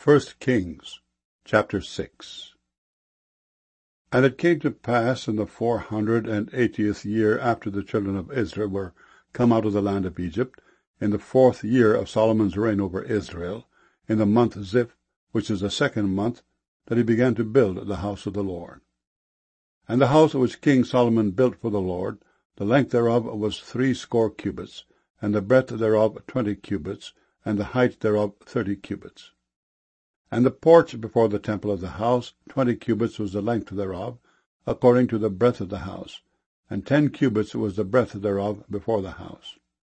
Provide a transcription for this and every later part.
First Kings, chapter 6. And it came to pass in the 480th year after the children of Israel were come out of the land of Egypt, in the 4th year of Solomon's reign over Israel, in the month Ziph, which is the 2nd month, that he began to build the house of the Lord. And the house which King Solomon built for the Lord, the length thereof was 60 cubits, and the breadth thereof 20 cubits, and the height thereof 30 cubits. And the porch before the temple of the house, 20 cubits was the length thereof, according to the breadth of the house, and 10 cubits was the breadth thereof before the house.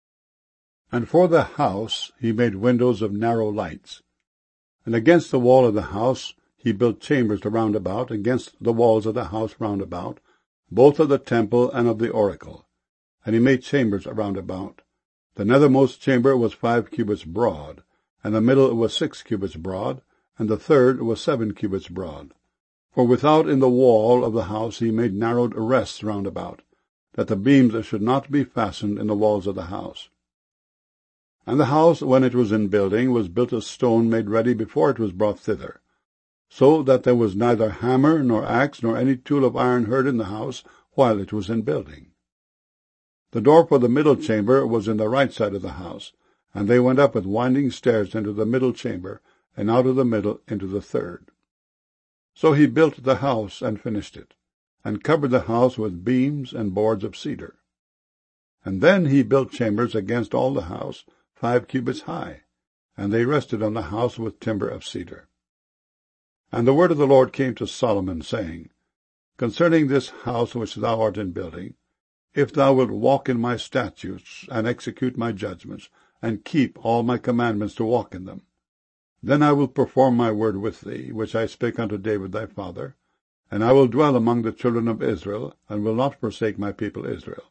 And for the house he made windows of narrow lights. And against the wall of the house he built chambers round about, against the walls of the house round about, both of the temple and of the oracle. And he made chambers round about. The nethermost chamber was 5 cubits broad, and the middle was 6 cubits broad, and the third was 7 cubits broad. For without in the wall of the house he made narrowed rests round about, that the beams should not be fastened in the walls of the house. And the house, when it was in building, was built of stone made ready before it was brought thither, so that there was neither hammer, nor axe, nor any tool of iron heard in the house while it was in building. The door for the middle chamber was in the right side of the house, and they went up with winding stairs into the middle chamber, and out of the middle into the third. So he built the house and finished it, and covered the house with beams and boards of cedar. And then he built chambers against all the house, 5 cubits high, and they rested on the house with timber of cedar. And the word of the Lord came to Solomon, saying, Concerning this house which thou art in building, if thou wilt walk in my statutes, and execute my judgments, and keep all my commandments to walk in them, then I will perform my word with thee, which I spake unto David thy father, and I will dwell among the children of Israel, and will not forsake my people Israel.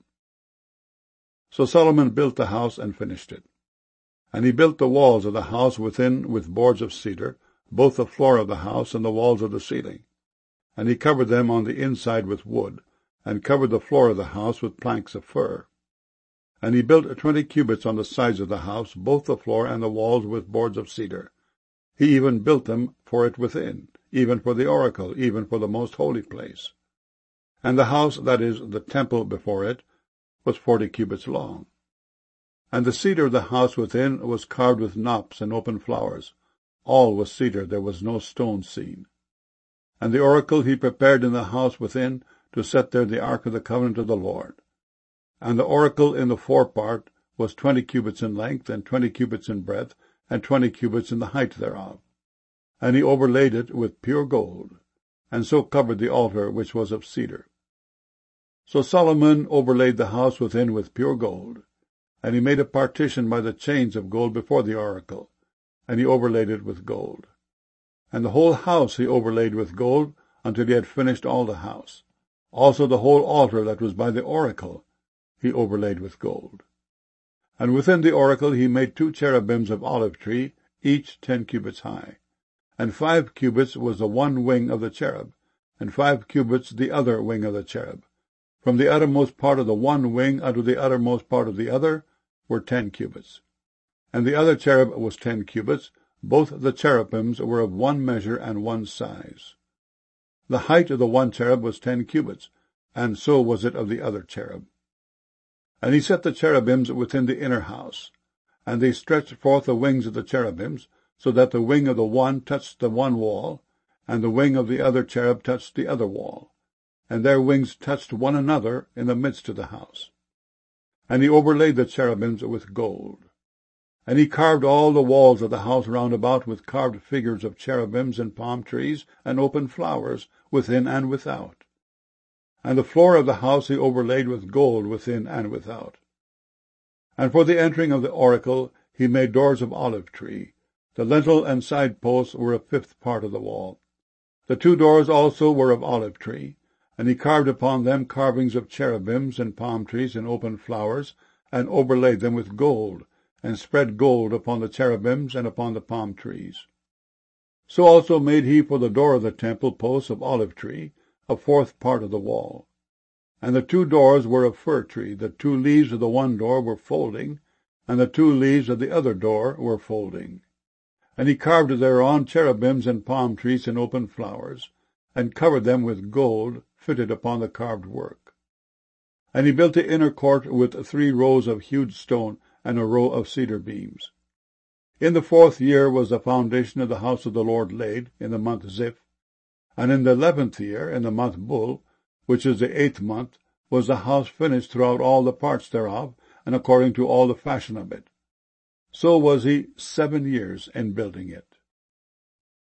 So Solomon built the house and finished it. And he built the walls of the house within with boards of cedar, both the floor of the house and the walls of the ceiling. And he covered them on the inside with wood, and covered the floor of the house with planks of fir. And he built 20 cubits on the sides of the house, both the floor and the walls with boards of cedar. He even built them for it within, even for the oracle, even for the most holy place. And the house, that is, the temple before it, was 40 cubits long. And the cedar of the house within was carved with knops and open flowers. All was cedar, there was no stone seen. And the oracle he prepared in the house within, to set there the ark of the covenant of the Lord. And the oracle in the forepart was 20 cubits in length, and 20 cubits in breadth, and 20 cubits in the height thereof. And he overlaid it with pure gold, and so covered the altar which was of cedar. So Solomon overlaid the house within with pure gold, and he made a partition by the chains of gold before the oracle, and he overlaid it with gold. And the whole house he overlaid with gold, until he had finished all the house. Also the whole altar that was by the oracle he overlaid with gold. And within the oracle he made 2 cherubims of olive tree, each 10 cubits high. And 5 cubits was the one wing of the cherub, and 5 cubits the other wing of the cherub. From the uttermost part of the one wing unto the uttermost part of the other were 10 cubits. And the other cherub was 10 cubits. Both the cherubims were of one measure and one size. The height of the one cherub was 10 cubits, and so was it of the other cherub. And he set the cherubims within the inner house, and they stretched forth the wings of the cherubims, so that the wing of the one touched the one wall, and the wing of the other cherub touched the other wall, and their wings touched one another in the midst of the house. And he overlaid the cherubims with gold. And he carved all the walls of the house round about with carved figures of cherubims and palm trees and open flowers, within and without. And the floor of the house he overlaid with gold within and without. And for the entering of the oracle he made doors of olive tree. The lintel and side posts were a 5th part of the wall. The 2 doors also were of olive tree, and he carved upon them carvings of cherubims and palm trees and open flowers, and overlaid them with gold, and spread gold upon the cherubims and upon the palm trees. So also made he for the door of the temple posts of olive tree, a 4th part of the wall. And the 2 doors were of fir tree. The 2 leaves of the one door were folding, and the 2 leaves of the other door were folding. And he carved thereon cherubims and palm trees and open flowers, and covered them with gold fitted upon the carved work. And he built the inner court with 3 rows of hewed stone and a row of cedar beams. In the 4th year was the foundation of the house of the Lord laid, in the month Ziph. And in the 11th year, in the month Bul, which is the 8th month, was the house finished throughout all the parts thereof, and according to all the fashion of it. So was he 7 years in building it.